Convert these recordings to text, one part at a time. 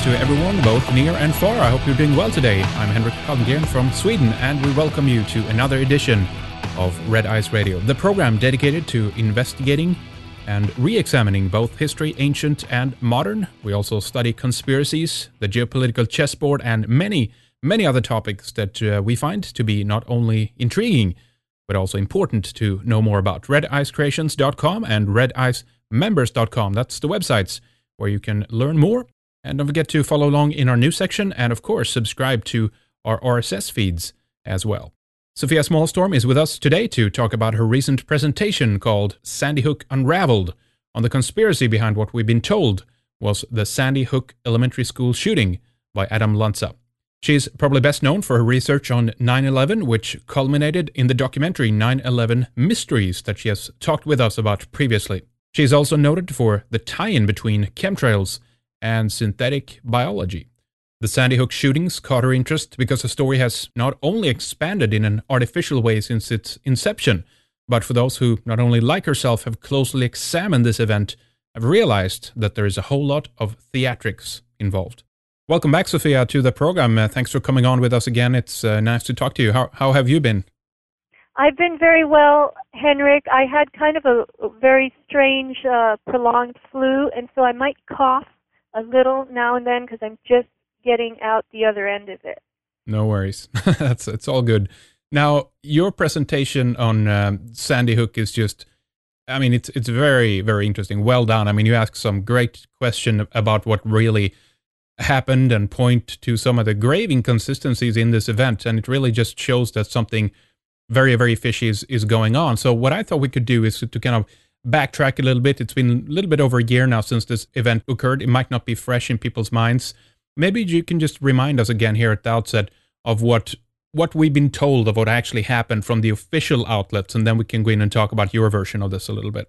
to everyone, both near and far. I hope you're doing well today. I'm Henrik Palmgren from Sweden, and we welcome you to another edition of Red Ice Radio, the program dedicated to investigating and re-examining both history, ancient and modern. We also study conspiracies, the geopolitical chessboard, and many other topics that we find to be not only intriguing, but also important to know more about. RedIceCreations.com and RedIceMembers.com. That's the websites where you can learn more. And don't forget to follow along in our news section and, of course, subscribe to our RSS feeds as well. Sophia Smallstorm is with us today to talk about her recent presentation called Sandy Hook Unraveled on the conspiracy behind what we've been told was the Sandy Hook Elementary School shooting by Adam Lanza. She's probably best known for her research on 9/11, which culminated in the documentary 9/11 Mysteries that she has talked with us about previously. She's also noted for the tie-in between chemtrails and synthetic biology. The Sandy Hook shootings caught her interest because the story has not only expanded in an artificial way since its inception, but for those who, not only like herself, have closely examined this event, have realized that there is a whole lot of theatrics involved. Welcome back, Sophia, to the program. Thanks for coming on with us again. It's nice to talk to you. How have you been? I've been very well, Henrik. I had kind of a very strange, prolonged flu, and so I might cough a little now and then because I'm just getting out the other end of it. No worries. It's all good. Now, your presentation on Sandy Hook is just, I mean, it's very, very interesting. Well done. I mean, you ask some great question about what really happened and point to some of the grave inconsistencies in this event, and it really just shows that something very, very fishy is going on. So what I thought we could do is to kind of backtrack a little bit. It's been a little bit over a year now since this event occurred. It might not be fresh in people's minds. Maybe you can just remind us again here at the outset of what we've been told of what actually happened from the official outlets, and then we can go in and talk about your version of this a little bit.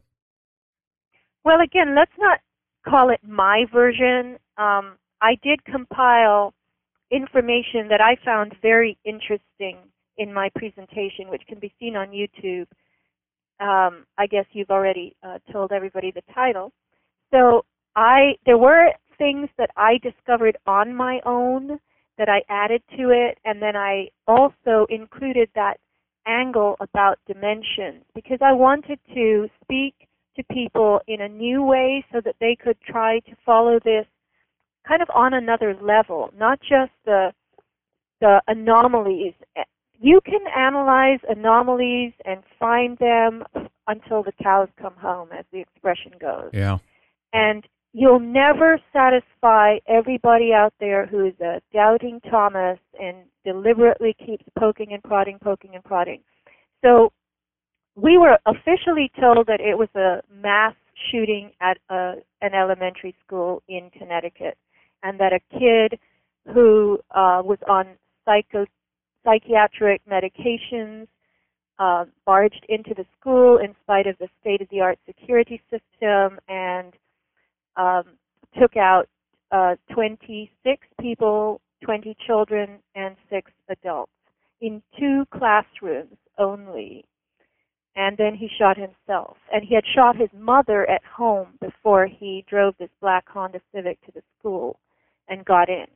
Well, again, let's not call it my version. I did compile information that I found very interesting in my presentation, which can be seen on YouTube. I guess you've already told everybody the title. So there were things that I discovered on my own that I added to it, and then I also included that angle about dimensions because I wanted to speak to people in a new way so that they could try to follow this kind of on another level, not just the anomalies. You can analyze anomalies and find them until the cows come home, as the expression goes. Yeah. And you'll never satisfy everybody out there who is a doubting Thomas and deliberately keeps poking and prodding. So we were officially told that it was a mass shooting at an elementary school in Connecticut, and that a kid who was on psychiatric medications barged into the school in spite of the state-of-the-art security system and took out 26 people, 20 children, and 6 adults in 2 classrooms only. And then he shot himself. And he had shot his mother at home before he drove this black Honda Civic to the school and got in.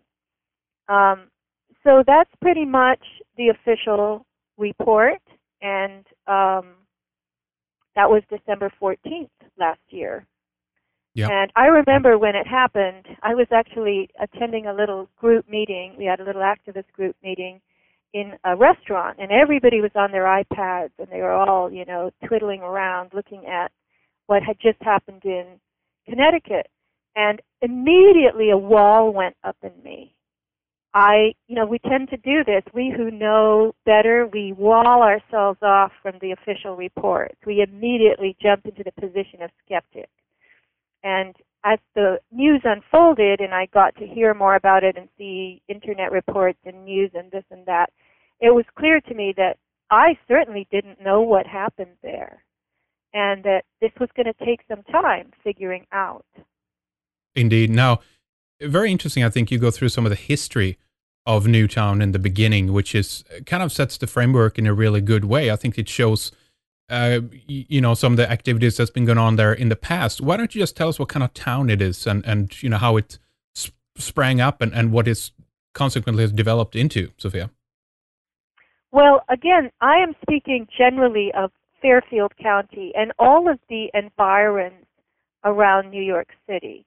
So that's pretty much the official report, and that was December 14th last year. Yep. And I remember when it happened, I was actually attending a little group meeting. We had a little activist group meeting in a restaurant, and everybody was on their iPads, and they were all, twiddling around looking at what had just happened in Connecticut. And immediately a wall went up in me. We tend to do this. We who know better, we wall ourselves off from the official reports. We immediately jump into the position of skeptic. And as the news unfolded and I got to hear more about it and see internet reports and news and this and that, it was clear to me that I certainly didn't know what happened there and that this was going to take some time figuring out. Indeed. Now, very interesting, I think you go through some of the history of Newtown in the beginning, which is kind of sets the framework in a really good way. I think it shows, some of the activities that's been going on there in the past. Why don't you just tell us what kind of town it is and how it sprang up and what is consequently has developed into, Sophia? Well, again, I am speaking generally of Fairfield County and all of the environs around New York City.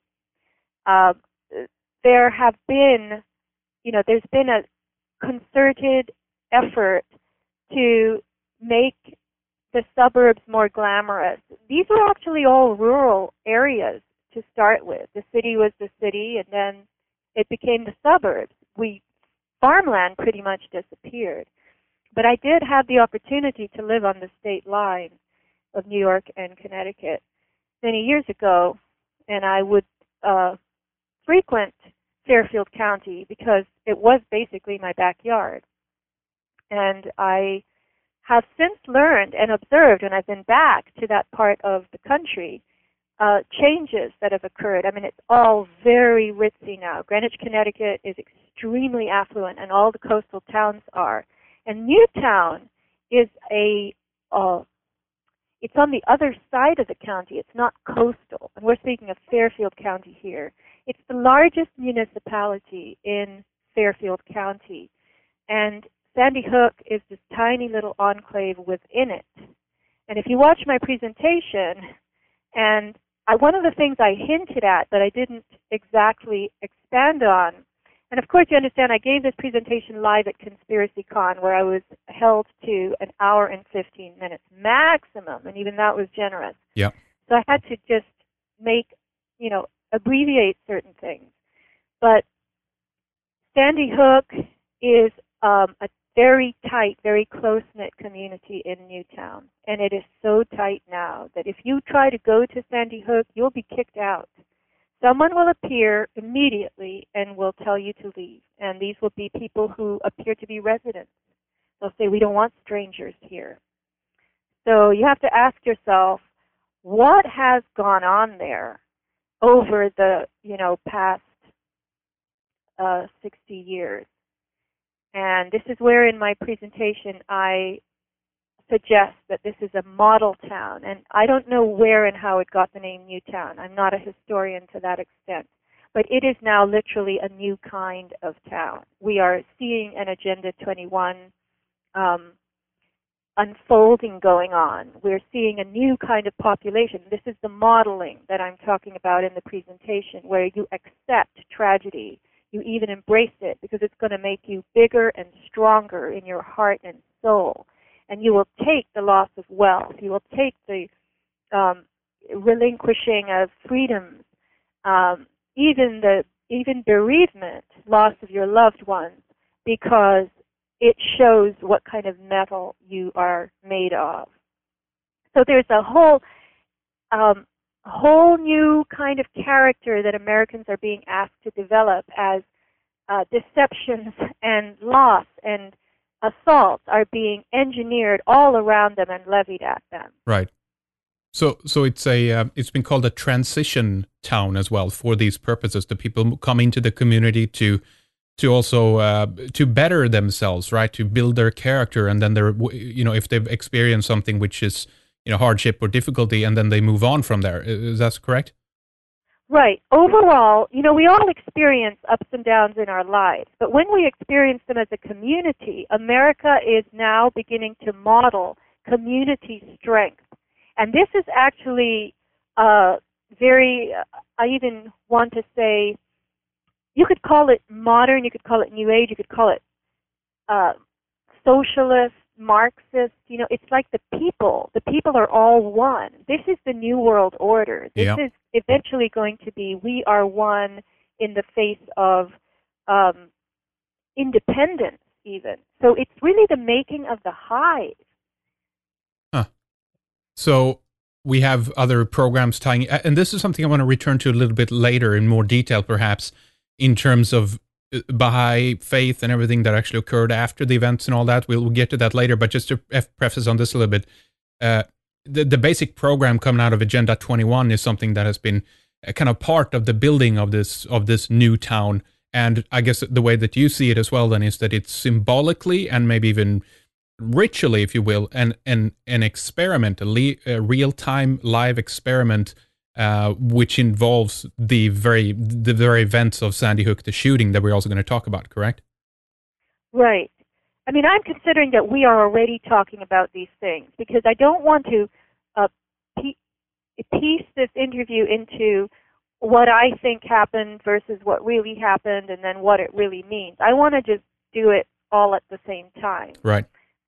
There have been, there's been a concerted effort to make the suburbs more glamorous. These were actually all rural areas to start with. The city was the city, and then it became the suburbs. Farmland pretty much disappeared. But I did have the opportunity to live on the state line of New York and Connecticut many years ago, and I would frequent Fairfield County because it was basically my backyard. And I have since learned and observed, when I've been back to that part of the country, changes that have occurred. I mean, it's all very ritzy now. Greenwich, Connecticut is extremely affluent, and all the coastal towns are. And Newtown is it's on the other side of the county. It's not coastal. And we're speaking of Fairfield County here. It's the largest municipality in Fairfield County. And Sandy Hook is this tiny little enclave within it. And if you watch my presentation, and one of the things I hinted at but I didn't exactly expand on, and of course you understand I gave this presentation live at ConspiracyCon, where I was held to an hour and 15 minutes maximum, and even that was generous. Yeah. So I had to just abbreviate certain things. But Sandy Hook is a very tight, very close-knit community in Newtown. And it is so tight now that if you try to go to Sandy Hook, you'll be kicked out. Someone will appear immediately and will tell you to leave. And these will be people who appear to be residents. They'll say, we don't want strangers here. So you have to ask yourself, what has gone on there over the past 60 years? And this is where in my presentation I suggest that this is a model town. And I don't know where and how it got the name Newtown. I'm not a historian to that extent. But it is now literally a new kind of town. We are seeing an Agenda 21 unfolding going on. We're seeing a new kind of population. This is the modeling that I'm talking about in the presentation, where you accept tragedy. You even embrace it because it's going to make you bigger and stronger in your heart and soul. And you will take the loss of wealth. You will take the relinquishing of freedoms, even bereavement, loss of your loved ones, because it shows what kind of metal you are made of. So there's a whole new kind of character that Americans are being asked to develop as deceptions and loss and assaults are being engineered all around them and levied at them. Right. So it's it's been called a transition town as well for these purposes. The people come into the community to also to better themselves, right? To build their character, and then they're if they've experienced something which is hardship or difficulty, and then they move on from there. Is that correct? Right. Overall, we all experience ups and downs in our lives, but when we experience them as a community, America is now beginning to model community strength. And this is actually I even want to say, you could call it modern, you could call it New Age, you could call it socialist, Marxist. It's like the people are all one. This is the New World Order. This is eventually going to be, we are one in the face of independence even. So it's really the making of the hive. Huh. So we have other programs tying, and this is something I want to return to a little bit later in more detail, perhaps, in terms of Baha'i faith and everything that actually occurred after the events and all that. We'll get to that later, but just to preface on this a little bit, the basic program coming out of Agenda 21 is something that has been a kind of part of the building of this new town. And I guess the way that you see it as well then is that it's symbolically and maybe even ritually, if you will, an experiment, a real-time live experiment which involves the very events of Sandy Hook, the shooting that we're also going to talk about, correct? Right. I mean, I'm considering that we are already talking about these things because I don't want to piece this interview into what I think happened versus what really happened and then what it really means. I want to just do it all at the same time. Right.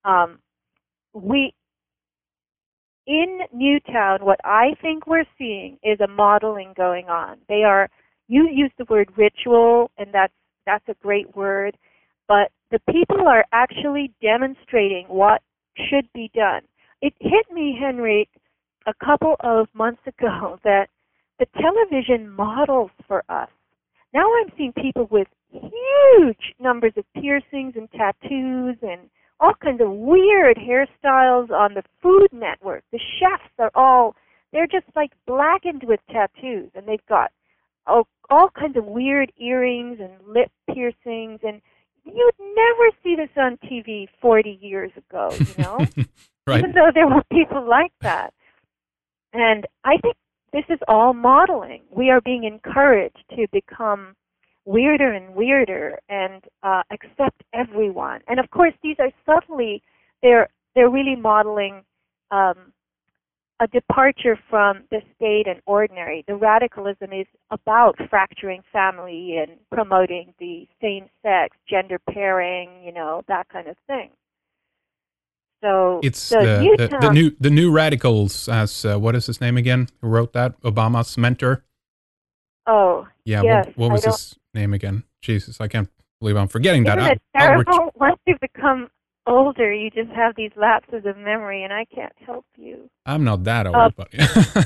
In Newtown, what I think we're seeing is a modeling going on. You use the word ritual, and that's a great word, but the people are actually demonstrating what should be done. It hit me, Henry, a couple of months ago that the television models for us. Now I'm seeing people with huge numbers of piercings and tattoos and all kinds of weird hairstyles on the Food Network. The chefs they're just like blackened with tattoos, and they've got all kinds of weird earrings and lip piercings, and you'd never see this on TV 40 years ago, you know? Right. Even though there were people like that. And I think this is all modeling. We are being encouraged to become weirder and weirder and accept everyone. And of course, these are they're really modeling a departure from the state and ordinary. The radicalism is about fracturing family and promoting the same-sex, gender pairing, that kind of thing. So it's the new radicals, as what is his name again? Who wrote that? Obama's mentor. Oh, yeah. Yes, what was his name again? Jesus, I can't believe I'm forgetting that. Isn't it terrible? Once you become older, you just have these lapses of memory, and I can't help you. I'm not that old, but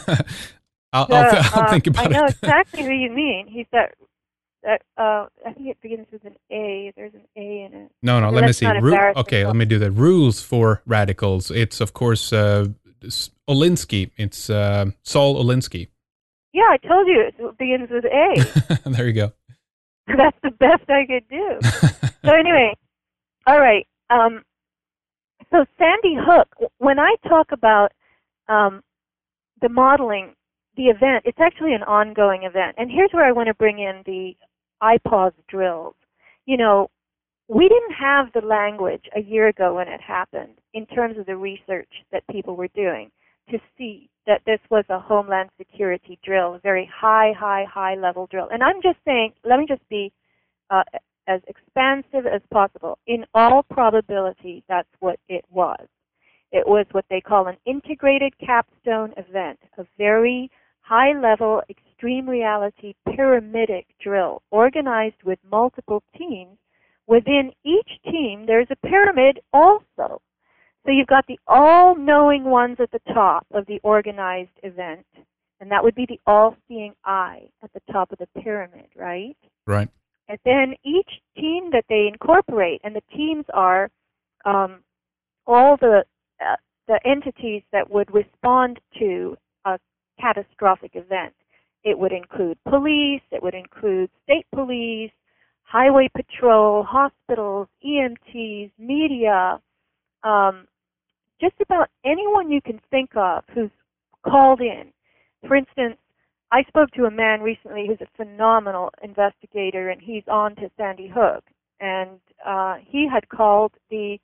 I'll think about it. I know exactly who you mean. He's that. I think it begins with an A. There's an A in it. No, let me see. Okay, let me do the rules for radicals. It's, of course, Olinsky. It's Saul Alinsky. Yeah, I told you it begins with A. There you go. That's the best I could do. So anyway, all right. So Sandy Hook, when I talk about the modeling, the event, it's actually an ongoing event. And here's where I want to bring in the IPAWS drills. We didn't have the language a year ago when it happened in terms of the research that people were doing to see that this was a Homeland Security drill, a very high level drill. And I'm just saying, let me just be as expansive as possible. In all probability, that's what it was. It was what they call an integrated capstone event, a very high-level, extreme reality pyramidic drill organized with multiple teams. Within each team, there's a pyramid also. So you've got the all-knowing ones at the top of the organized event, and that would be the all-seeing eye at the top of the pyramid, right? Right. And then each team that they incorporate, and the teams are all the entities that would respond to a catastrophic event. It would include police, it would include state police, highway patrol, hospitals, EMTs, media, just about anyone you can think of who's called in. For instance, I spoke to a man recently who's a phenomenal investigator, and he's on to Sandy Hook. And he had called the,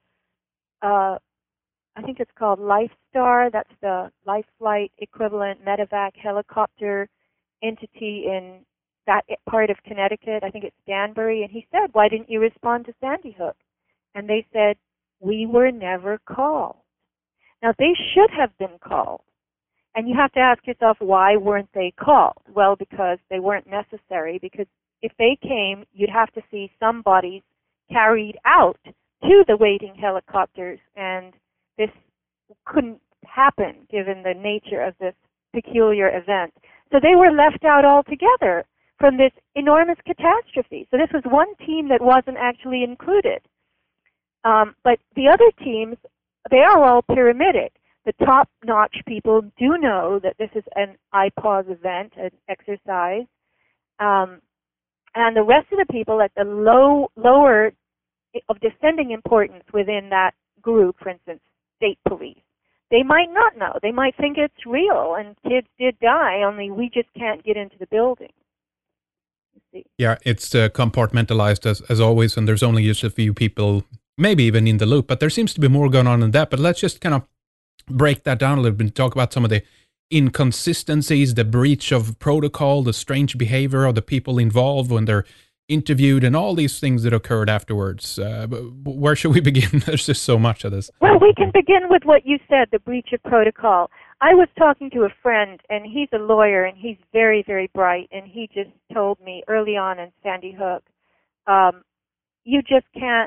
I think it's called LifeStar, that's the Life Flight equivalent medevac helicopter entity in that part of Connecticut. I think it's Danbury. And he said, why didn't you respond to Sandy Hook? And they said, we were never called. Now, they should have been called. And you have to ask yourself, why weren't they called? Well, because they weren't necessary, because if they came, you'd have to see some bodies carried out to the waiting helicopters, and this couldn't happen given the nature of this peculiar event. So they were left out altogether from this enormous catastrophe. So this was one team that wasn't actually included. But the other teams, they are all pyramidic. The top-notch people do know that this is an IPAWS event, an exercise. And the rest of the people at the lower of descending importance within that group, for instance, state police, they might not know. They might think it's real, and kids did die, only we just can't get into the building. You see. Yeah, it's compartmentalized as always, and there's only just a few people, maybe even in the loop, but there seems to be more going on than that. But let's just kind of break that down a little bit and talk about some of the inconsistencies, the breach of protocol, the strange behavior of the people involved when they're interviewed, and all these things that occurred afterwards. Where should we begin? There's just so much of this. Well, we can begin with what you said, the breach of protocol. I was talking to a friend, and he's a lawyer, and he's very, very bright, and he just told me early on in Sandy Hook, you just can't,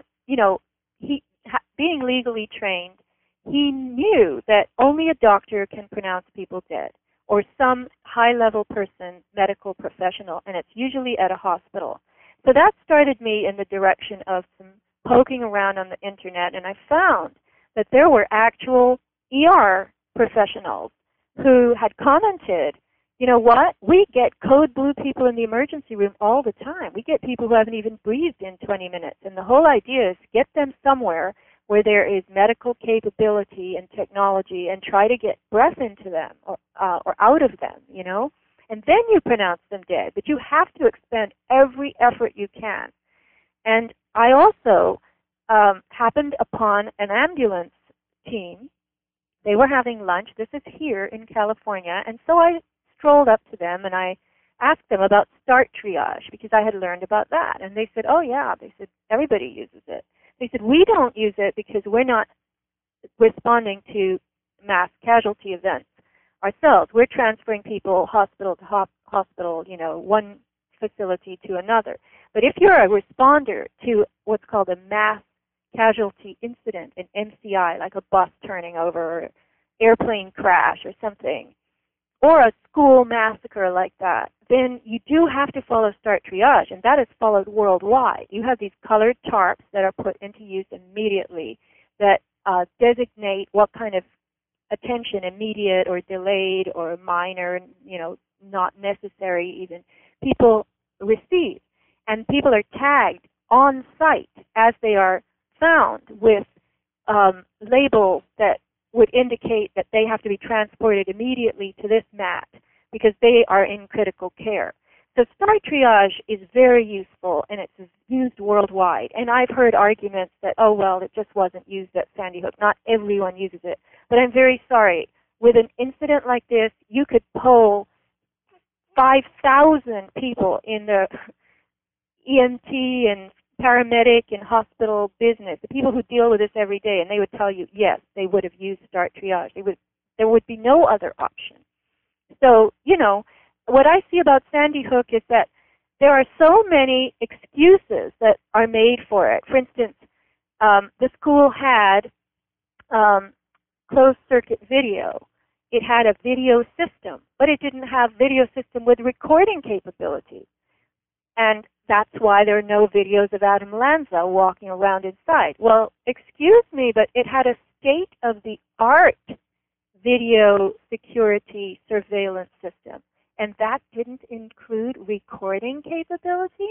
being legally trained, he knew that only a doctor can pronounce people dead, or some high-level person, medical professional, and it's usually at a hospital. So that started me in the direction of some poking around on the internet, and I found that there were actual ER professionals who had commented, you know what, we get code blue people in the emergency room all the time. We get people who haven't even breathed in 20 minutes, and the whole idea is get them somewhere where there is medical capability and technology and try to get breath into them or out of them, and then you pronounce them dead. But you have to expend every effort you can. And I also happened upon an ambulance team. They were having lunch. This is here in California. And so I strolled up to them and I asked them about start triage because I had learned about that. And they said, oh, yeah. They said, everybody uses it. They said, we don't use it because we're not responding to mass casualty events ourselves. We're transferring people hospital to hospital, one facility to another. But if you're a responder to what's called a mass casualty incident, an MCI, like a bus turning over or airplane crash or something, or a school massacre like that, then you do have to follow start triage, and that is followed worldwide. You have these colored tarps that are put into use immediately that designate what kind of attention, immediate or delayed or minor, not necessary even, people receive. And people are tagged on site as they are found with labels that would indicate that they have to be transported immediately to this mat because they are in critical care. So start triage is very useful, and it's used worldwide. And I've heard arguments that, oh, well, it just wasn't used at Sandy Hook. Not everyone uses it. But I'm very sorry. With an incident like this, you could poll 5,000 people in the EMT and paramedic and hospital business, the people who deal with this every day, and they would tell you, yes, they would have used start triage. There would be no other option. So, what I see about Sandy Hook is that there are so many excuses that are made for it. For instance, the school had closed-circuit video. It had a video system, but it didn't have video system with recording capability. And that's why there are no videos of Adam Lanza walking around inside. Well, excuse me, but it had a state-of-the-art video security surveillance system. And that didn't include recording capability?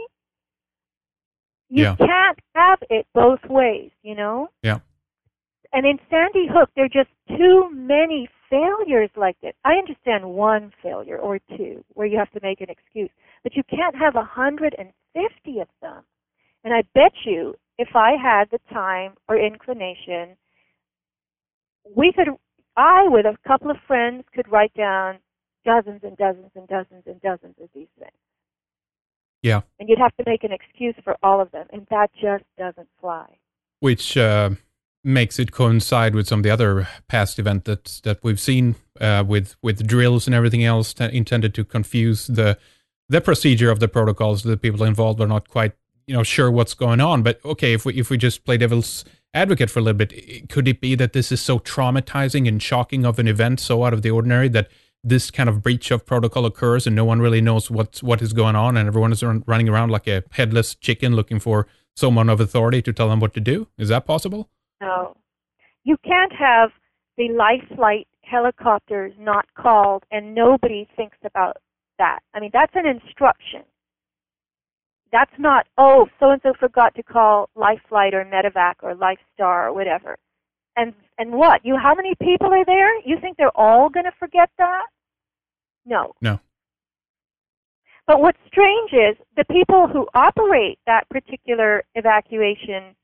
You can't have it both ways, Yeah. And in Sandy Hook, there are just too many failures like this. I understand one failure or two where you have to make an excuse, but you can't have 150 of them. And I bet you, if I had the time or inclination, I, with a couple of friends, could write down dozens and dozens and dozens and dozens of these things. Yeah. And you'd have to make an excuse for all of them, and that just doesn't fly. Which makes it coincide with some of the other past events that we've seen with drills and everything else intended to confuse the procedure of the protocols. The people involved are not quite sure what's going on. But okay, if we just play devil's advocate for a little bit, could it be that this is so traumatizing and shocking of an event, so out of the ordinary, that this kind of breach of protocol occurs and no one really knows what is going on, and everyone is running around like a headless chicken looking for someone of authority to tell them what to do? Is that possible? No. You can't have the life flight helicopters not called and nobody thinks about that. I mean, that's an instruction. That's not, oh, so-and-so forgot to call Life Flight or Medevac or Life Star or whatever. And what? How many people are there? You think they're all going to forget that? No. No. But what's strange is the people who operate that particular evacuation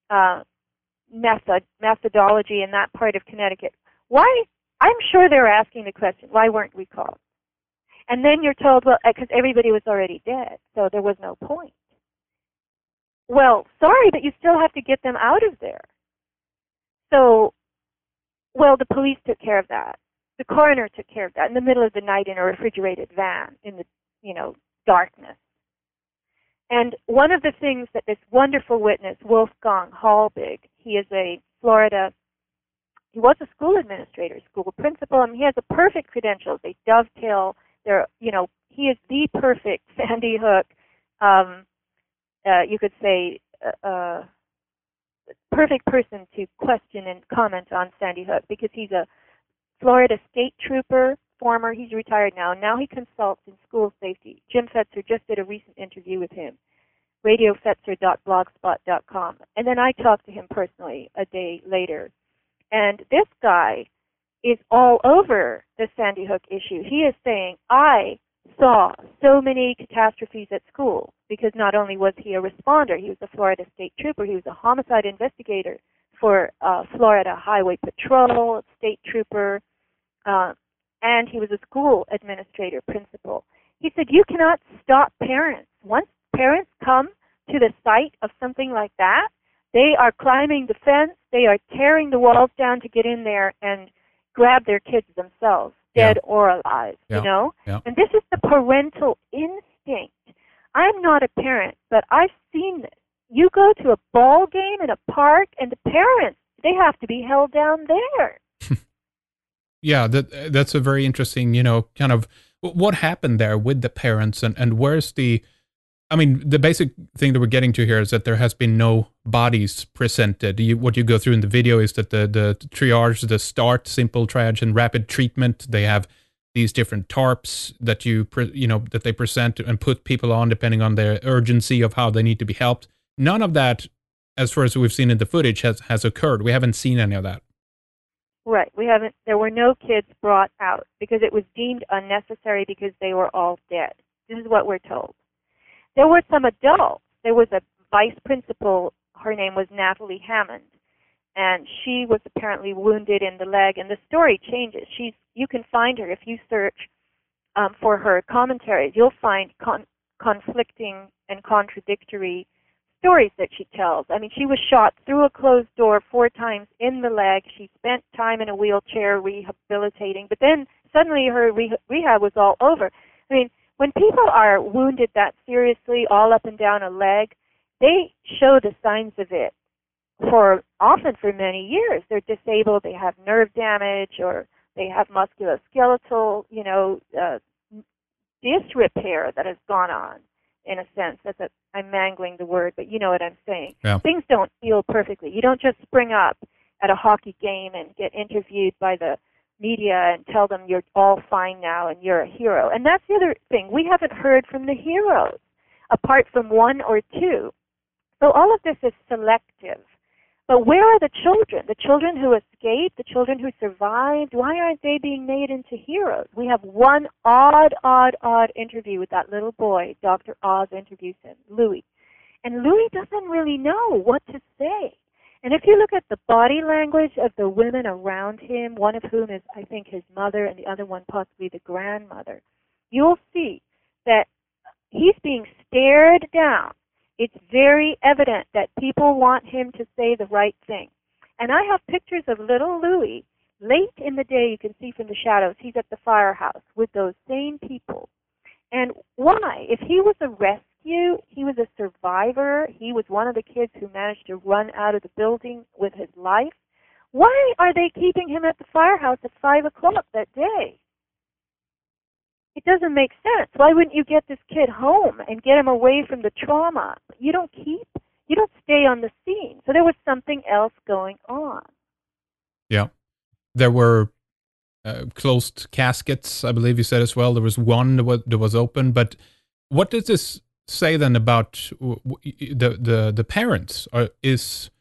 methodology in that part of Connecticut, why? I'm sure they're asking the question, why weren't we called? And then you're told, well, because everybody was already dead, so there was no point. Well, sorry, but you still have to get them out of there. So, well, the police took care of that. The coroner took care of that in the middle of the night in a refrigerated van in the, darkness. And one of the things that this wonderful witness, Wolfgang Halbig, he is he was a school administrator, school principal, and he has a perfect credentials. They dovetail. He is the perfect Sandy Hook, you could say, perfect person to question and comment on Sandy Hook because he's a Florida state trooper, former. He's retired now. Now he consults in school safety. Jim Fetzer just did a recent interview with him, radiofetzer.blogspot.com. And then I talked to him personally a day later. And this guy is all over the Sandy Hook issue. He is saying, I saw so many catastrophes at school because not only was he a responder, he was a Florida state trooper, he was a homicide investigator for Florida Highway Patrol, state trooper, and he was a school administrator, principal. He said, you cannot stop parents. Once parents come to the site of something like that, they are climbing the fence, they are tearing the walls down to get in there and grab their kids themselves, dead or alive, Yeah. And this is the parental instinct. I'm not a parent, but I've seen this. You go to a ball game in a park, and the parents, they have to be held down there. Yeah, that's a very interesting, kind of what happened there with the parents and where's the basic thing that we're getting to here is that there has been no bodies presented. What you go through in the video is that the triage, the start, simple triage, and rapid treatment, they have these different tarps that that they present and put people on depending on their urgency of how they need to be helped. None of that, as far as we've seen in the footage, has occurred. We haven't seen any of that. Right. We haven't. There were no kids brought out because it was deemed unnecessary because they were all dead. This is what we're told. There were some adults. There was a vice principal. Her name was Natalie Hammond, and she was apparently wounded in the leg. And the story changes. You can find her if you search for her commentaries. You'll find conflicting and contradictory stories that she tells. She was shot through a closed door 4 times in the leg. She spent time in a wheelchair rehabilitating, but then suddenly her rehab was all over. When people are wounded that seriously all up and down a leg, they show the signs of it often for many years. They're disabled, they have nerve damage, or they have musculoskeletal, disrepair that has gone on, in a sense. I'm mangling the word, but you know what I'm saying. Yeah. Things don't heal perfectly. You don't just spring up at a hockey game and get interviewed by the media and tell them you're all fine now and you're a hero. And that's the other thing. We haven't heard from the heroes, apart from 1 or 2. So all of this is selective. But where are the children? The children who escaped, the children who survived, why aren't they being made into heroes? We have one odd interview with that little boy. Dr. Oz interviews him, Louis. And Louis doesn't really know what to say. And if you look at the body language of the women around him, one of whom is, I think, his mother and the other one possibly the grandmother, you'll see that he's being stared down. It's very evident that people want him to say the right thing. And I have pictures of little Louis. Late in the day, you can see from the shadows, he's at the firehouse with those same people. And why? If he was a rescue, he was a survivor, he was one of the kids who managed to run out of the building with his life, why are they keeping him at the firehouse at 5 o'clock that day? It doesn't make sense. Why wouldn't you get this kid home and get him away from the trauma? You don't stay on the scene. So there was something else going on. Yeah. There were closed caskets, I believe you said as well. There was one that was open. But what does this say then about the parents?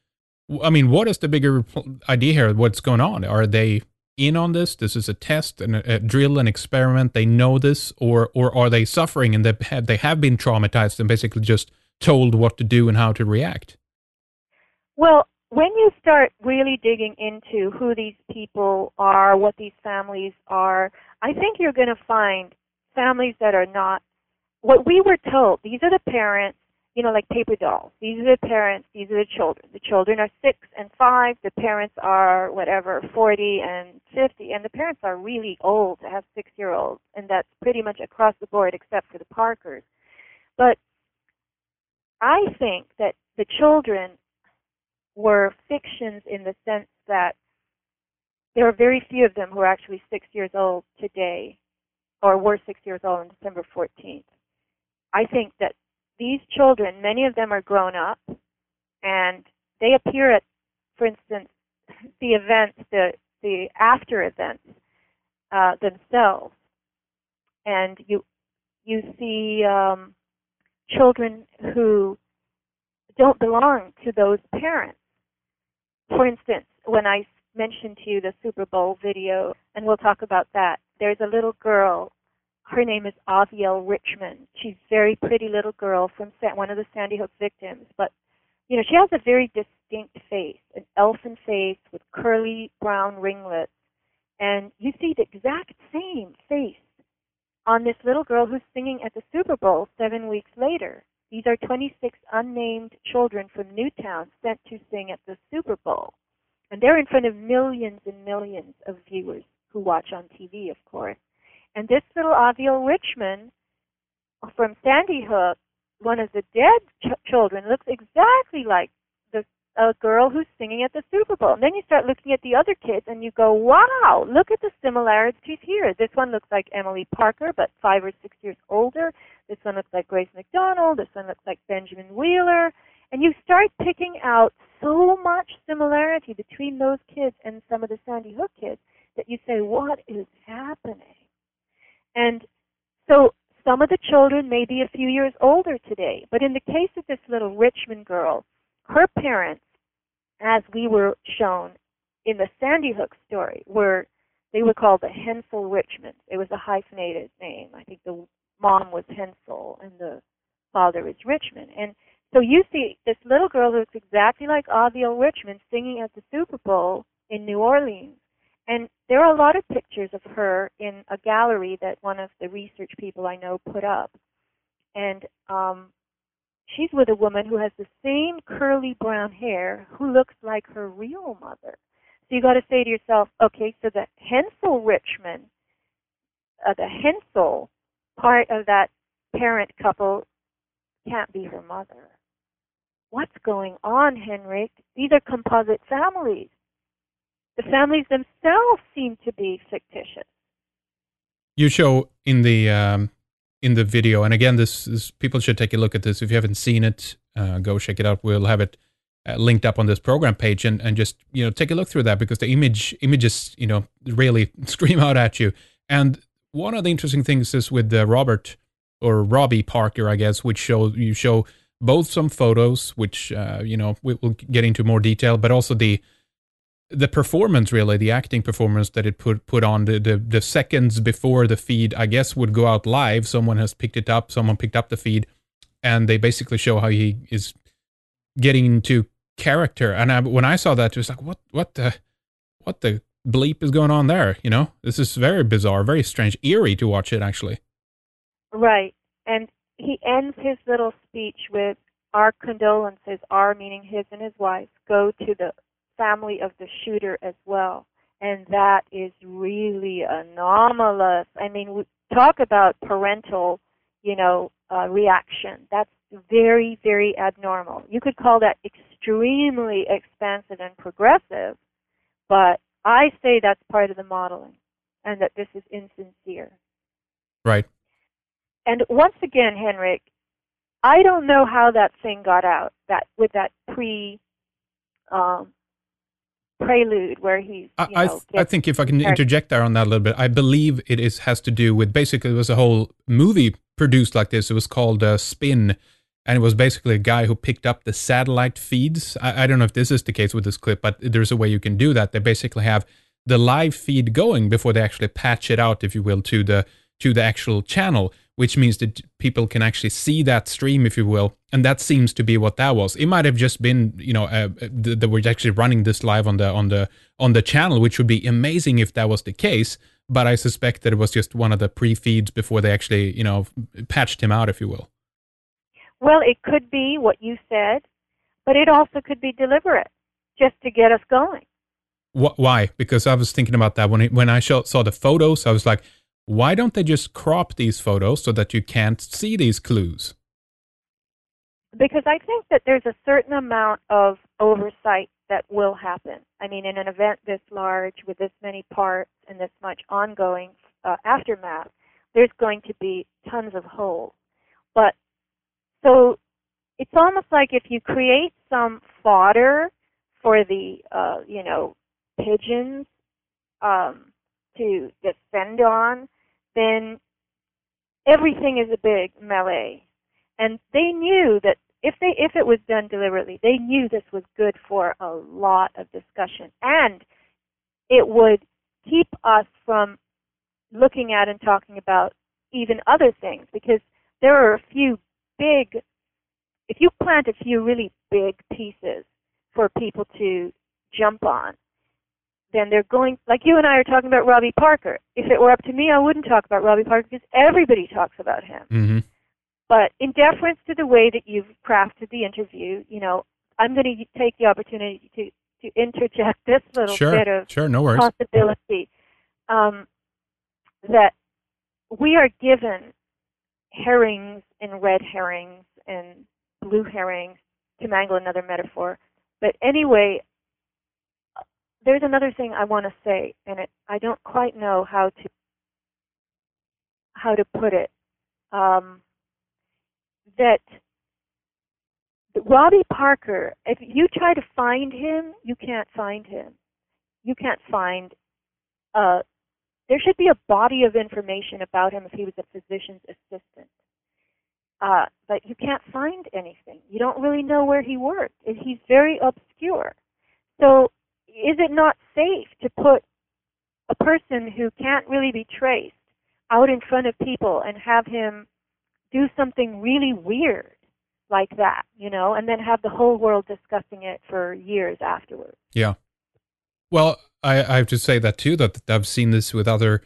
I mean, what is the bigger idea here? What's going on? Are they in on this? This is a test and a drill, an experiment. They know this, or are they suffering and they have been traumatized and basically just told what to do and how to react? Well, when you start really digging into who these people are, what these families are, I think you're going to find families that are not what we were told. These are the parents, like paper dolls. These are the parents, these are the children. The children are 6 and 5. The parents are, 40 and 50. And the parents are really old to have 6-year-olds. And that's pretty much across the board except for the Parkers. But I think that the children were fictions in the sense that there are very few of them who are actually 6 years old today, or were 6 years old on December 14th. I think that these children, many of them are grown up, and they appear at, for instance, the events, the after events themselves, and you see children who don't belong to those parents. For instance, when I mentioned to you the Super Bowl video, and we'll talk about that, there's a little girl. Her name is Avielle Richman. She's a very pretty little girl from one of the Sandy Hook victims. But, she has a very distinct face, an elfin face with curly brown ringlets. And you see the exact same face on this little girl who's singing at the Super Bowl 7 weeks later. These are 26 unnamed children from Newtown sent to sing at the Super Bowl. And they're in front of millions and millions of viewers who watch on TV, of course. And this little Avielle Richman from Sandy Hook, one of the dead children, looks exactly like a girl who's singing at the Super Bowl. And then you start looking at the other kids and you go, wow, look at the similarities here. This one looks like Emily Parker, but 5 or 6 years older. This one looks like Grace McDonald. This one looks like Benjamin Wheeler. And you start picking out so much similarity between those kids and some of the Sandy Hook kids that you say, what is happening? And so some of the children may be a few years older today. But in the case of this little Richmond girl, her parents, as we were shown in the Sandy Hook story, they were called the Hensel Richmond. It was a hyphenated name. I think the mom was Hensel and the father is Richmond. And so you see this little girl who looks exactly like Avielle Richman singing at the Super Bowl in New Orleans. And there are a lot of pictures of her in a gallery that one of the research people I know put up. And she's with a woman who has the same curly brown hair who looks like her real mother. So you got to say to yourself, okay, so the Hensel Richman, the Hensel part of that parent couple can't be her mother. What's going on, Henrik? These are composite families. The families themselves seem to be fictitious. You show in the video, and again, this is, people should take a look at this. If you haven't seen it, go check it out. We'll have it linked up on this program page, and just take a look through that, because the images really scream out at you. And one of the interesting things is with Robert or Robbie Parker, I guess, which you show both some photos, which we'll get into more detail, but also the performance, really, the acting performance that it put on the seconds before the feed, I guess, would go out live. Someone picked up the feed, and they basically show how he is getting into character. And when I saw that, it was like, what the bleep is going on there? This is very bizarre, very strange, eerie to watch it, actually. Right. And he ends his little speech with, our condolences, our meaning his and his wife, go to the family of the shooter as well. And that is really anomalous. I mean, we talk about parental, reaction. That's very, very abnormal. You could call that extremely expansive and progressive, but I say that's part of the modeling, and that this is insincere. Right. And once again, Henrik, I don't know how that thing got out, that with that prelude where he's, I think if I can interject there on that a little bit, I believe it has to do with, basically, it was a whole movie produced like this. It was called Spin, and it was basically a guy who picked up the satellite feeds. I don't know if this is the case with this clip, but there's a way you can do that. They basically have the live feed going before they actually patch it out, if you will, to the actual channel, which means that people can actually see that stream, if you will. And that seems to be what that was. It might have just been, that we're actually running this live on the channel, which would be amazing if that was the case. But I suspect that it was just one of the pre-feeds before they actually, patched him out, if you will. Well, it could be what you said, but it also could be deliberate, just to get us going. Why? Because I was thinking about that when I saw the photos. I was like, why don't they just crop these photos so that you can't see these clues? Because I think that there's a certain amount of oversight that will happen. I mean, in an event this large with this many parts and this much ongoing aftermath, there's going to be tons of holes. But so it's almost like if you create some fodder for the, pigeons to descend on, then everything is a big melee. And they knew that if it was done deliberately, they knew this was good for a lot of discussion. And it would keep us from looking at and talking about even other things, because there are a few big, if you plant a few really big pieces for people to jump on, then they're going, like you and I are talking about Robbie Parker. If it were up to me, I wouldn't talk about Robbie Parker because everybody talks about him. Mm-hmm. But in deference to the way that you've crafted the interview, I'm going to take the opportunity to interject this little bit of no worries. possibility that we are given herrings and red herrings and blue herrings, to mangle another metaphor. But anyway, there's another thing I want to say, and I don't quite know how to put it. That Robbie Parker, if you try to find him, you can't find him. You can't find. There should be a body of information about him if he was a physician's assistant. But you can't find anything. You don't really know where he worked. He's very obscure. So is it not safe to put a person who can't really be traced out in front of people and have him do something really weird like that, and then have the whole world discussing it for years afterwards? Yeah. Well, I have to say that too, that I've seen this with other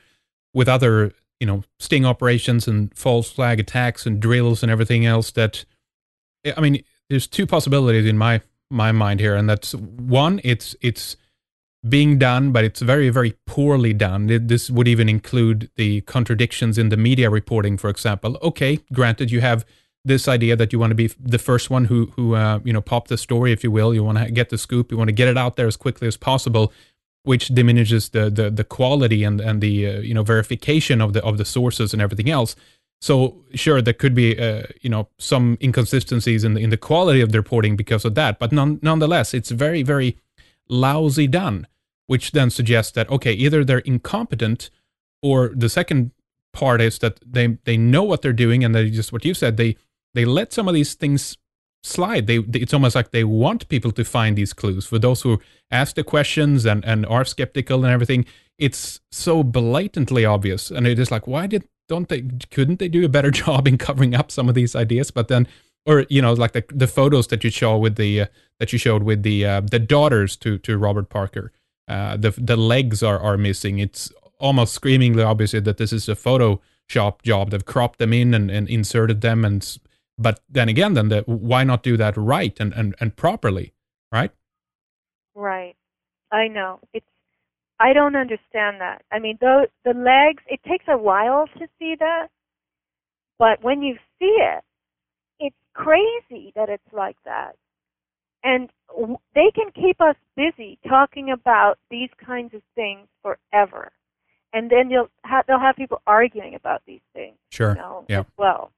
sting operations and false flag attacks and drills and everything else. That, I mean, there's two possibilities in my mind here, and that's one, it's being done, but it's very, very poorly done. This would even include the contradictions in the media reporting, for example. Okay, granted, you have this idea that you want to be the first one who pop the story, if you will. You want to get the scoop. You want to get it out there as quickly as possible, which diminishes the quality and the verification of the sources and everything else. So sure, there could be some inconsistencies in the quality of the reporting because of that, but nonetheless, it's very, very lousy done, which then suggests that, okay, either they're incompetent, or the second part is that they know what they're doing, and they just, what you said, they let some of these things slide. It's almost like they want people to find these clues. For those who ask the questions and are skeptical and everything, it's so blatantly obvious, and it is like, couldn't they do a better job in covering up some of these ideas? But then, or like the photos that you showed with the daughters to Robert Parker, the legs are missing. It's almost screamingly obvious that this is a Photoshop job. They've cropped them in and inserted them, but then again, why not do that right and properly, right? Right. I know. I don't understand that. I mean, the legs, it takes a while to see that, but when you see it, it's crazy that it's like that. And they can keep us busy talking about these kinds of things forever. And then they'll have people arguing about these things. Sure. Yeah. As well.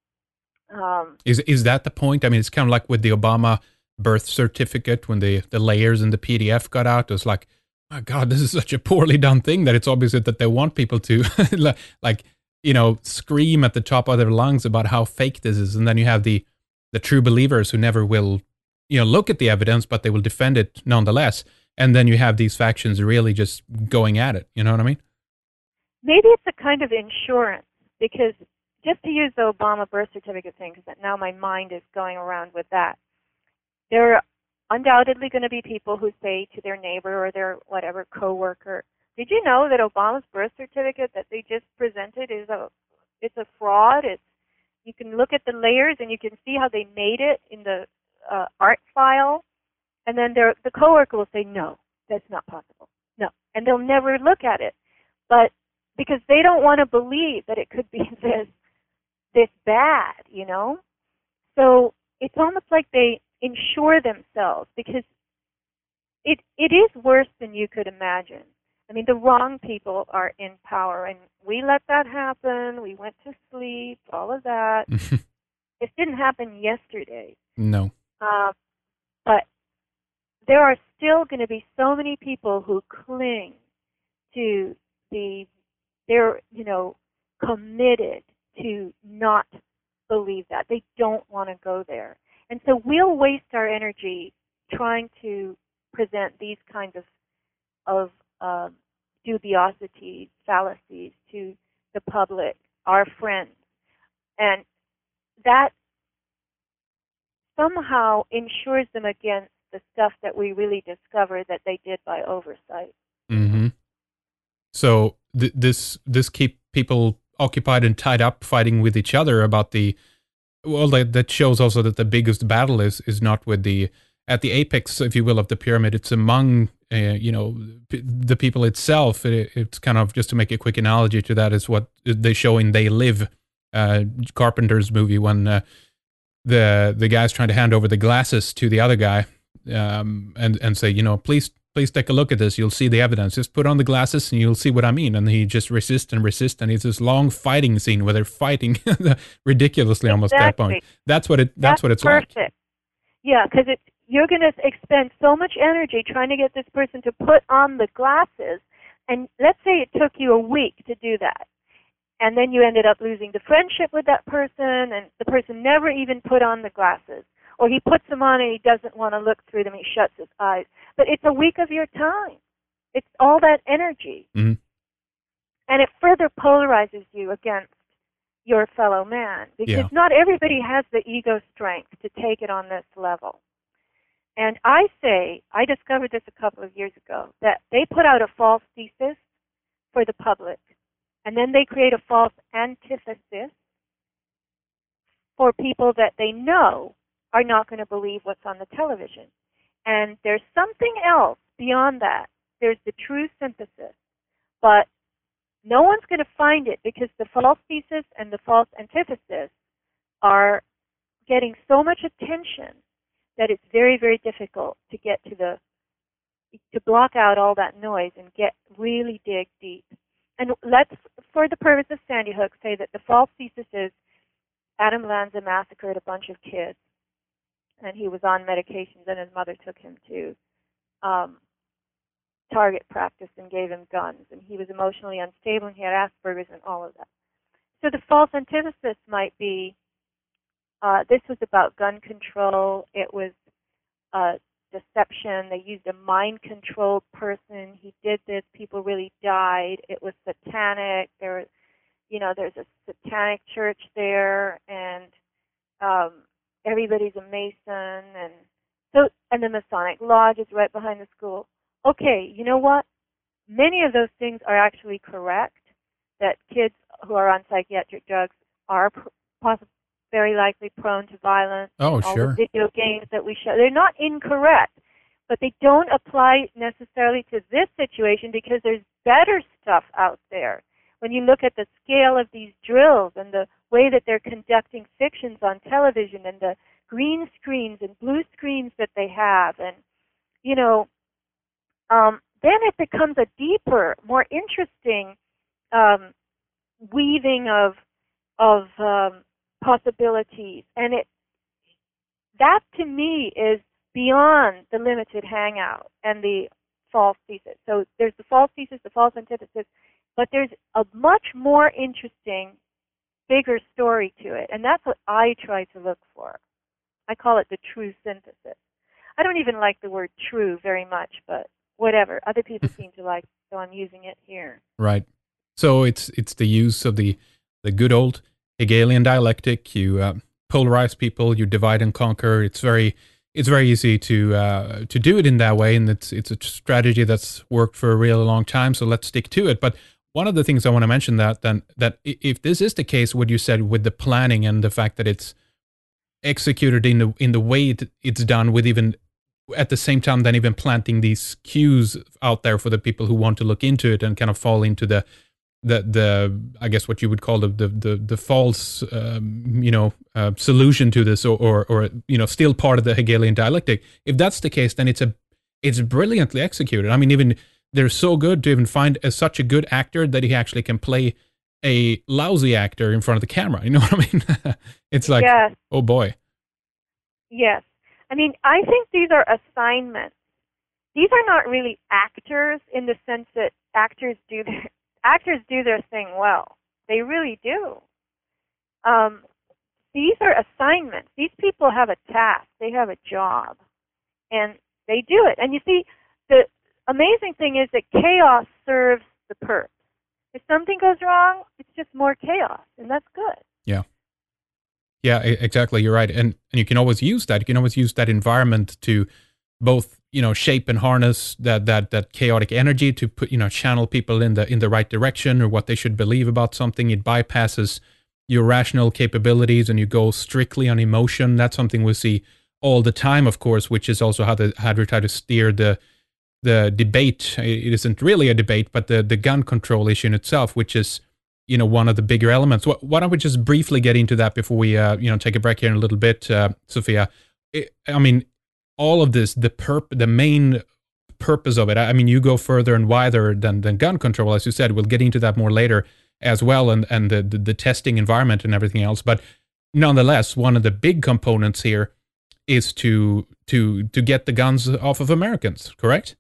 Is that the point? I mean, it's kind of like with the Obama birth certificate, when the layers in the PDF got out. It was like, my God, this is such a poorly done thing that it's obvious that they want people to scream at the top of their lungs about how fake this is. And then you have the the true believers who never will, look at the evidence, but they will defend it nonetheless. And then you have these factions really just going at it. You know what I mean? Maybe it's a kind of insurance, because just to use the Obama birth certificate thing, because now my mind is going around with that, there are undoubtedly going to be people who say to their neighbor or their whatever coworker, "Did you know that Obama's birth certificate that they just presented it's a fraud? You can look at the layers and you can see how they made it in the art file." And then the coworker will say, "No, that's not possible. No," and they'll never look at it, but because they don't want to believe that it could be this bad, So it's almost like they insure themselves, because it is worse than you could imagine. I mean, the wrong people are in power, and we let that happen. We went to sleep, all of that. It didn't happen yesterday. No. But there are still going to be so many people who cling to they're committed to not believe that. They don't want to go there. And so we'll waste our energy trying to present these kinds of dubiosities, fallacies to the public, our friends. And that somehow insures them against the stuff that we really discovered that they did by oversight. Mm-hmm. So this keep people occupied and tied up fighting with each other about that shows also that the biggest battle is not at the apex, if you will, of the pyramid. It's among the people itself. It's kind of, just to make a quick analogy to that, is what they show in They Live, Carpenter's movie, when the guy's trying to hand over the glasses to the other guy, and say, please take a look at this. You'll see the evidence. Just put on the glasses and you'll see what I mean. And he just resists, and it's this long fighting scene where they're fighting ridiculously almost at that point. That's what it's perfect. like. Yeah, because you're going to expend so much energy trying to get this person to put on the glasses, and let's say it took you a week to do that, and then you ended up losing the friendship with that person, and the person never even put on the glasses. Or he puts them on and he doesn't want to look through them. He shuts his eyes. But it's a week of your time. It's all that energy. Mm-hmm. And it further polarizes you against your fellow man. Because not everybody has the ego strength to take it on this level. And I discovered this a couple of years ago, that they put out a false thesis for the public. And then they create a false antithesis for people that they know are not going to believe what's on the television. And there's something else beyond that. There's the true synthesis. But no one's going to find it, because the false thesis and the false antithesis are getting so much attention that it's very, very difficult to get to block out all that noise and really dig deep. And let's, for the purpose of Sandy Hook, say that the false thesis is Adam Lanza massacred a bunch of kids, and he was on medications, and his mother took him to target practice and gave him guns, and he was emotionally unstable, and he had Asperger's and all of that. So the false antithesis might be, this was about gun control. It was deception. They used a mind-controlled person. He did this. People really died. It was satanic. There's a satanic church there, and everybody's a Mason, and the Masonic Lodge is right behind the school. Okay, you know what? Many of those things are actually correct, that kids who are on psychiatric drugs are very likely prone to violence. Oh, all sure. the video games that we show, they're not incorrect, but they don't apply necessarily to this situation, because there's better stuff out there. When you look at the scale of these drills and the way that they're conducting fictions on television, and the green screens and blue screens that they have, and then it becomes a deeper, more interesting weaving of possibilities, and that to me is beyond the limited hangout and the false thesis. So there's the false thesis, the false antithesis, but there's a much more interesting, bigger story to it, and that's what I try to look for. I call it the true synthesis. I don't even like the word true very much, but whatever. Other people seem to like it, so I'm using it here. Right. So it's the use of the good old Hegelian dialectic. You polarize people, you divide and conquer. It's very easy to do it in that way, and it's a strategy that's worked for a really long time. So let's stick to it. But one of the things I want to mention that if this is the case, what you said with the planning and the fact that it's executed in the way it's done, with even at the same time then even planting these cues out there for the people who want to look into it and kind of fall into the I guess what you would call the false solution to this, or still part of the Hegelian dialectic. If that's the case, then it's brilliantly executed. I mean, even they're so good to even find such a good actor that he actually can play a lousy actor in front of the camera. You know what I mean? It's like, yes. Oh boy. Yes. I mean, I think these are assignments. These are not really actors in the sense that actors do their thing well. They really do. These are assignments. These people have a task. They have a job. And they do it. And you see, the amazing thing is that chaos serves the purpose. If something goes wrong, it's just more chaos, and that's good. Yeah. Yeah, exactly. You're right. And you can always use that. You can always use that environment to both, shape and harness that chaotic energy to put, channel people in the right direction or what they should believe about something. It bypasses your rational capabilities and you go strictly on emotion. That's something we see all the time, of course, which is also how we try to steer the debate. It isn't really a debate, but the gun control issue in itself, which is, one of the bigger elements. Why don't we just briefly get into that before we, take a break here in a little bit, Sophia? I mean, all of this, the main purpose of it, I mean, you go further and wider than gun control, as you said. We'll get into that more later as well, and the testing environment and everything else. But nonetheless, one of the big components here is to get the guns off of Americans, correct?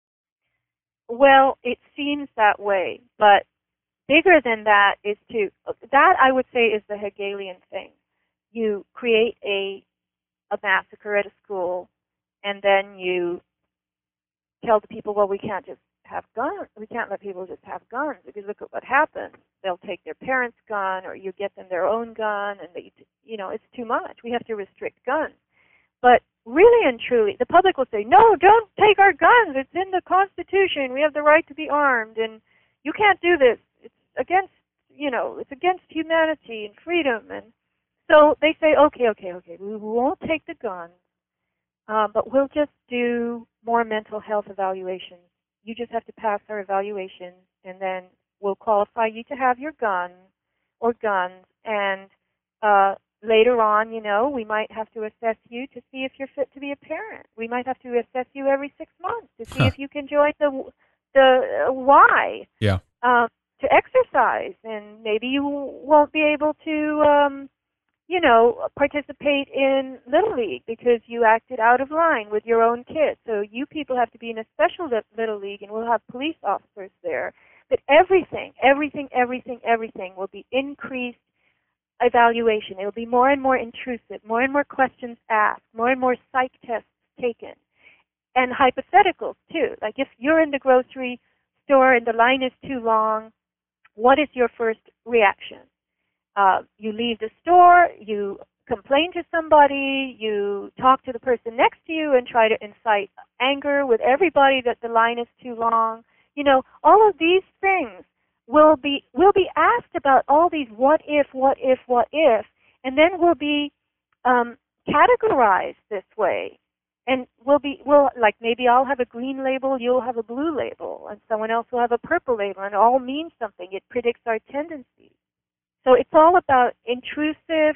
Well, it seems that way, but bigger than that is that I would say is the Hegelian thing. You create a massacre at a school, and then you tell the people, well, we can't just have guns. We can't let people just have guns, because look at what happens. They'll take their parents' gun, or you get them their own gun, and it's too much. We have to restrict guns. But really and truly, the public will say, no, don't take our guns. It's in the Constitution. We have the right to be armed, and you can't do this. It's against humanity and freedom. And so they say, okay, we won't take the guns, but we'll just do more mental health evaluations. You just have to pass our evaluations, and then we'll qualify you to have your gun or guns, and later on, we might have to assess you to see if you're fit to be a parent. We might have to assess you every 6 months to see if you can join the Y. Yeah. To exercise, and maybe you won't be able to, participate in Little League because you acted out of line with your own kids. So you people have to be in a special Little League, and we'll have police officers there. But everything will be increased evaluation. It will be more and more intrusive, more and more questions asked, more and more psych tests taken, and hypotheticals too. Like if you're in the grocery store and the line is too long, what is your first reaction? You leave the store, you complain to somebody, you talk to the person next to you and try to incite anger with everybody that the line is too long. All of these things will be asked about, all these what if, and then will be categorized this way. And like maybe I'll have a green label, you'll have a blue label, and someone else will have a purple label, and it all means something. It predicts our tendencies. So it's all about intrusive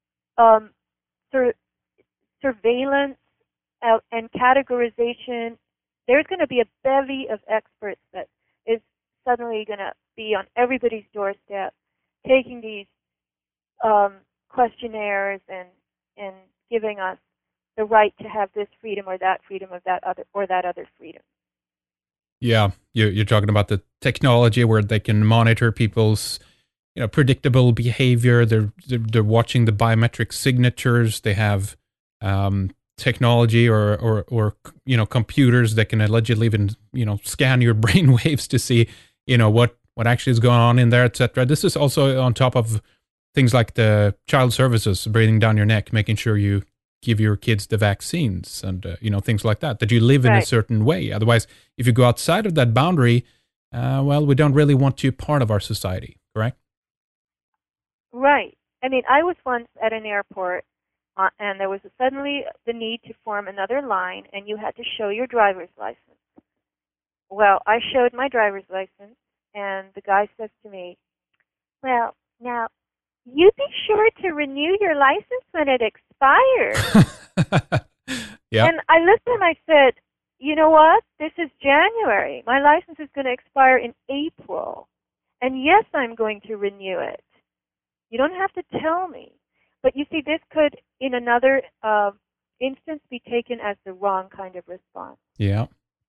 surveillance and categorization. There's going to be a bevy of experts that is suddenly going to be on everybody's doorstep, taking these questionnaires and giving us the right to have this freedom or that other freedom. Yeah, you're talking about the technology where they can monitor people's predictable behavior. They're watching the biometric signatures. They have technology or computers that can allegedly even scan your brain waves to see what actually is going on in there, etc. This is also on top of things like the child services breathing down your neck, making sure you give your kids the vaccines and things like that you live in a certain way. Otherwise, if you go outside of that boundary, well, we don't really want you part of our society, correct? Right. I mean, I was once at an airport, and there was suddenly the need to form another line, and you had to show your driver's license. Well, I showed my driver's license, and the guy says to me, well, now, you be sure to renew your license when it expires. Yeah. And I looked at him, I said, you know what? This is January. My license is going to expire in April. And yes, I'm going to renew it. You don't have to tell me. But you see, this could, in another instance, be taken as the wrong kind of response. Yeah.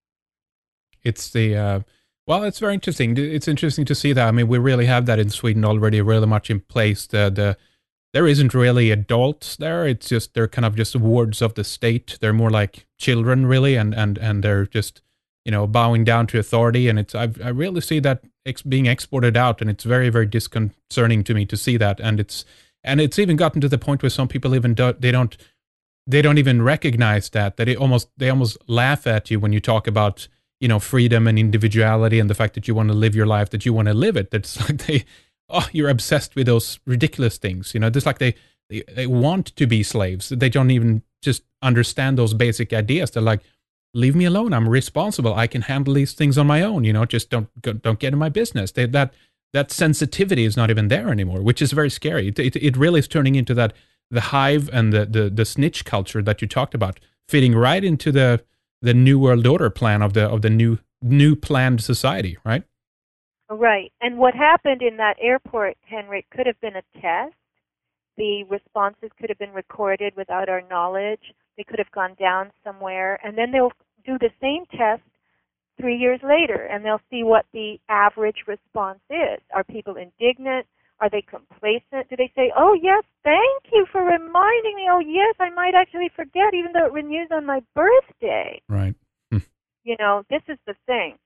It's the, well, it's very interesting. It's interesting to see that. I mean, we really have that in Sweden already, really much in place. There isn't really adults there. It's just, they're kind of just wards of the state. They're more like children, really, and they're just, bowing down to authority. And I really see that being exported out, and it's very, very disconcerting to me to see that. And it's even gotten to the point where some people even they don't even recognize that they almost laugh at you when you talk about freedom and individuality and the fact that you want to live your life, that you want to live it. That's like you're obsessed with those ridiculous things. Just like they want to be slaves. They don't even just understand those basic ideas. They're like, leave me alone. I'm responsible. I can handle these things on my own. Just don't get in my business. That sensitivity is not even there anymore, which is very scary. It really is turning into that the hive and the snitch culture that you talked about, fitting right into the New World Order plan of the new planned society, right? Right. And what happened in that airport, Henrik, could have been a test. The responses could have been recorded without our knowledge. They could have gone down somewhere, and then they'll do the same test 3 years later, and they'll see what the average response is. Are people indignant? Are they complacent? Do they say, oh, yes, thank you for reminding me. Oh, yes, I might actually forget, even though it renews on my birthday. Right. This is the thing.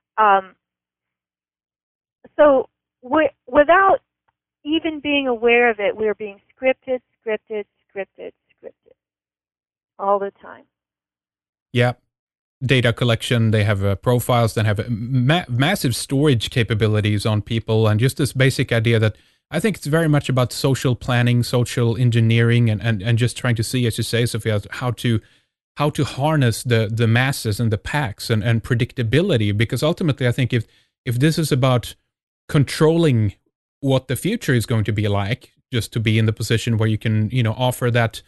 So without even being aware of it, we're being scripted all the time. Yeah. Data collection, they have profiles that have massive storage capabilities on people, and just this basic idea that I think it's very much about social planning, social engineering, and just trying to see, as you say, Sophia, how to harness the masses and the packs and predictability. Because ultimately, I think if this is about controlling what the future is going to be like, just to be in the position where you can offer that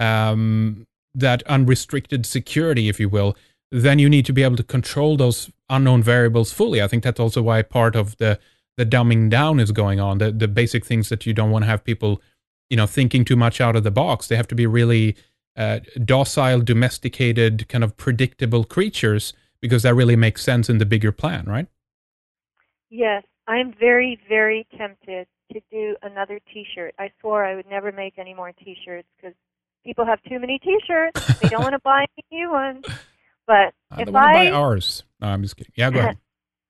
that unrestricted security, if you will, then you need to be able to control those unknown variables fully. I think that's also why part of the dumbing down is going on. The basic things that you don't want to have people, thinking too much out of the box. They have to be really docile, domesticated, kind of predictable creatures, because that really makes sense in the bigger plan, right? Yes, I'm very, very tempted to do another T-shirt. I swore I would never make any more T-shirts because people have too many T-shirts. They don't want to buy any new ones. But if I want to buy ours. No, I'm just kidding. Yeah, go ahead.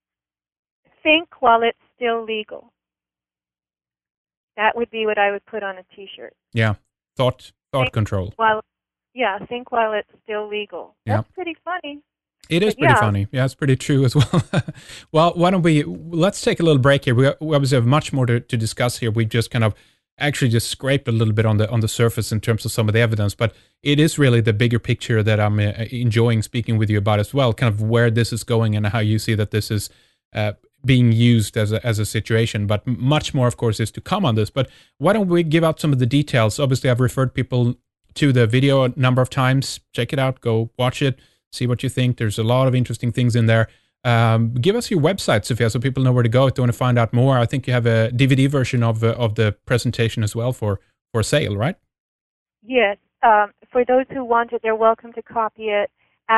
Think while it's still legal. That would be what I would put on a T-shirt. Yeah, thought control. Think while it's still legal. Yeah. That's pretty funny. It is pretty funny. Yeah, it's pretty true as well. Well, why don't let's take a little break here. We obviously have much more to discuss here. We just kind of actually just scraped a little bit on the surface in terms of some of the evidence, but it is really the bigger picture that I'm enjoying speaking with you about as well, kind of where this is going and how you see that this is being used as a situation. But much more, of course, is to come on this. But why don't we give out some of the details? Obviously, I've referred people to the video a number of times. Check it out. Go watch it. See what you think. There's a lot of interesting things in there. Give us your website, Sophia, so people know where to go if they want to find out more. I think you have a DVD version of the presentation as well for sale, right? Yes. For those who want it, they're welcome to copy it.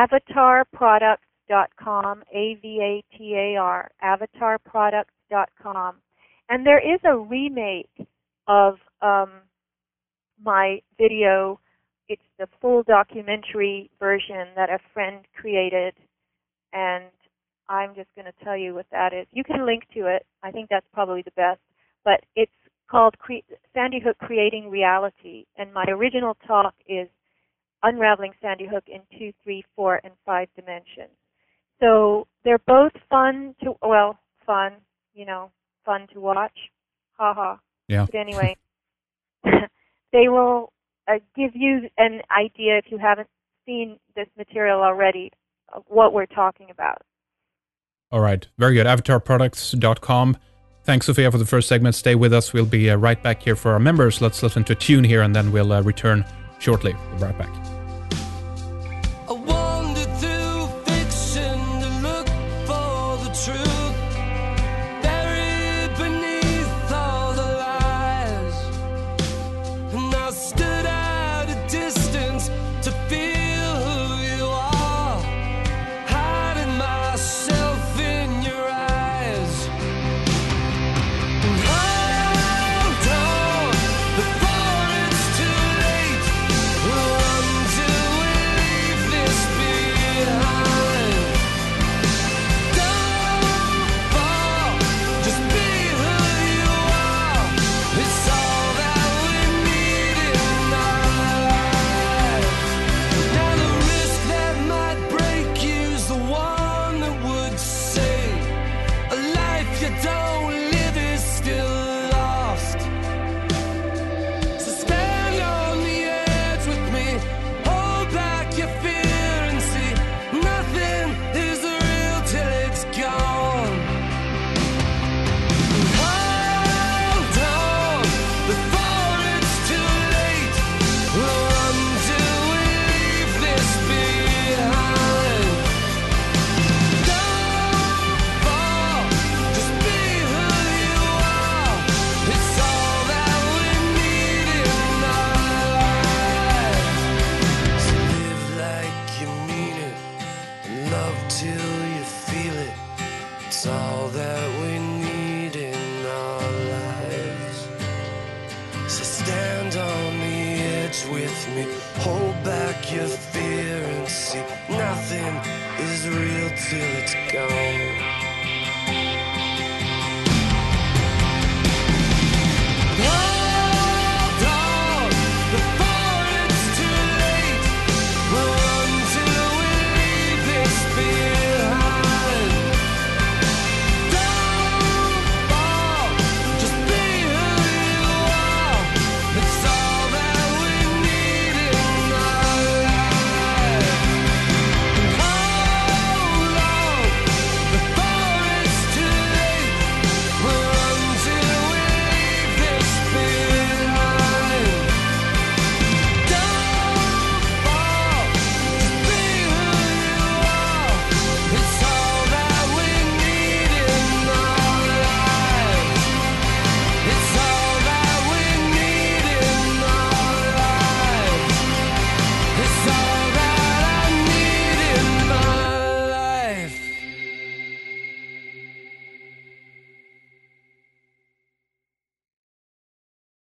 Avatarproducts.com, AVATAR, avatarproducts.com. And there is a remake of my video it's the full documentary version that a friend created, and I'm just going to tell you what that is. You can link to it. I think that's probably the best. But it's called Sandy Hook Creating Reality, and my original talk is Unraveling Sandy Hook in 2, 3, 4, and 5 dimensions. So they're both fun to watch. Ha. Yeah. But anyway, they will give you an idea, if you haven't seen this material already, of what we're talking about. All right. Very good. avatarproducts.com. Thanks, Sophia, for the first segment. Stay with us. We'll be right back here for our members. Let's listen to a tune here, and then we'll return shortly. We'll be right back. I wandered through fiction to look for the truth, buried beneath all the lies. And I stood at a distance to feel who you are, hiding myself in your eyes. And hold on before it's too late. Run till we leave this behind. Don't fall, just be who you are. It's all that we need in our lives. Now the risk that might break you's the one that would say a life you don't live is still lost. So stand on the edge with me, hold back your fear and see nothing is real till it's gone. Hold on before it's too late. Run till we leave this behind. Don't fall, just be who you are. It's all that we need in our lives. So live like you mean it, and love till you feel it. It's all that we need in our lives. So stand on the edge with me, hold back your fear and see nothing is real till it's gone.